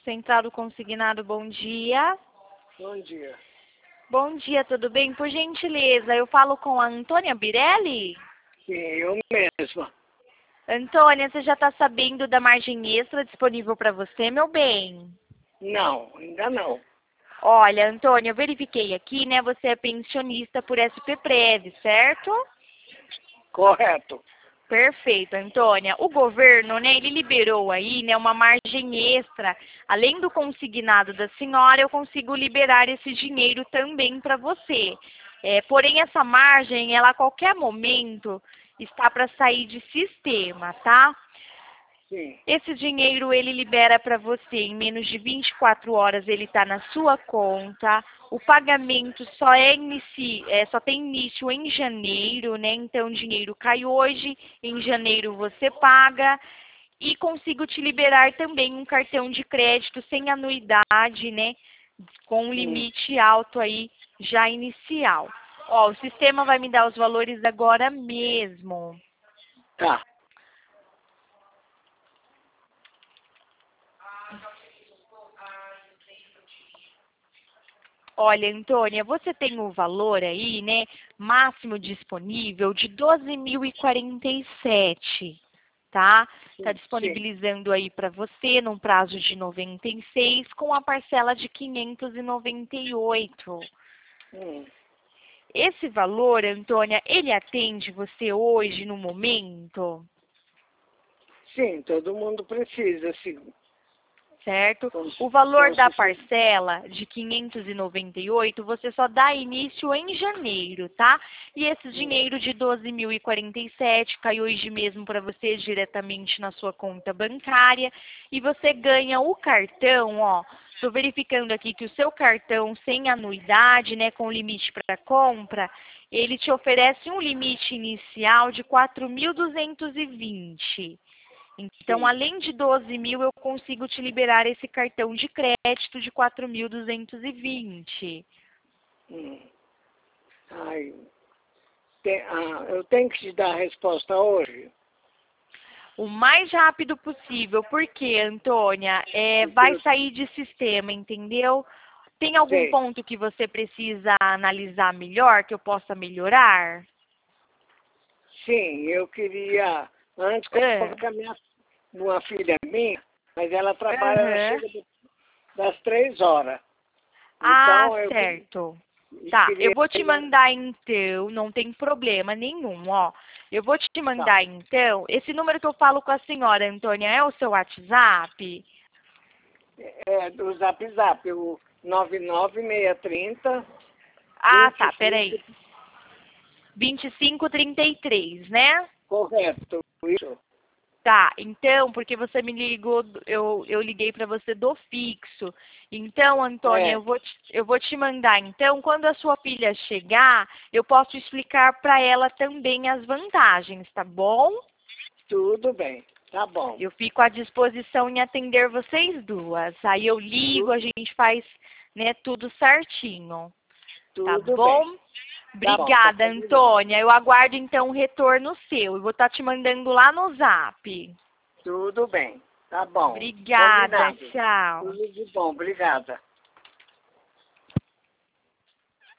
Central do Consignado, bom dia. Bom dia. Bom dia, tudo bem? Por gentileza, eu falo com a Antônia Birelli? Sim, eu mesma. Antônia, você já está sabendo da margem extra disponível para você, meu bem? Não, ainda não. Olha, Antônia, eu verifiquei aqui, né? Você é pensionista por SPPrev, certo? Correto. Perfeito, Antônia. O governo, né, ele liberou aí, né, uma margem extra. Além do consignado da senhora, eu consigo liberar esse dinheiro também para você. Porém, essa margem, ela a qualquer momento está para sair de sistema, tá? Sim. Esse dinheiro ele libera para você em menos de 24 horas, ele está na sua conta. O pagamento só tem início em janeiro, né? Então o dinheiro cai hoje, em janeiro você paga e consigo te liberar também um cartão de crédito sem anuidade, né? Com um limite alto aí já inicial. Ó, o sistema vai me dar os valores agora mesmo. Tá. Olha, Antônia, você tem o valor aí, né, máximo disponível de 12.047, tá? Está Sim. disponibilizando aí para você num prazo de 96 com a parcela de 598. Hum. Esse valor, Antônia, ele atende você hoje no momento? Sim, todo mundo precisa, sim. Certo? Com- O valor com da certeza. parcela de 598 você só dá início em janeiro, tá? E esse dinheiro de 12.047 cai hoje mesmo para você diretamente na sua conta bancária e você ganha o cartão, ó. Estou verificando aqui que o seu cartão sem anuidade, né, com limite para compra, ele te oferece um limite inicial de 4.220. Então, Sim. além de 12.000, eu consigo te liberar esse cartão de crédito de 4.220. Hum. Ai, eu tenho que te dar a resposta hoje. O mais rápido possível, porque, Antônia, Porque vai eu sair de sistema, entendeu? Tem algum sei. ponto que você precisa analisar melhor, que eu possa melhorar? Sim, eu queria antes Ah, colocar uma filha minha, mas ela trabalha, ela aham. chega das 3 horas. Ah, Então eu certo. Tá, eu queria vou te mandar então, não tem problema nenhum, ó. Eu vou te tá. mandar então, esse número que eu falo com a senhora, Antônia, é o seu WhatsApp? Do Zap Zap, o 99630 Ah, tá, peraí. 25, 2533, né? correto, isso. Tá, então, porque você me ligou, eu liguei para você do fixo. Então, Antônia, É, eu vou te mandar. Então, quando a sua filha chegar, eu posso explicar para ela também as vantagens, tá bom? tudo bem, tá bom. Eu fico à disposição em atender vocês duas. Aí eu ligo, Tu- a gente faz, né, tudo certinho. Tá tudo bem, bom? tá bom, tá Obrigada, combinado. Antônia. Eu aguardo então o retorno seu. Eu vou estar te mandando lá no Zap. Tudo bem, tá bom, Obrigada, combinado. tchau. Tudo de bom, obrigada.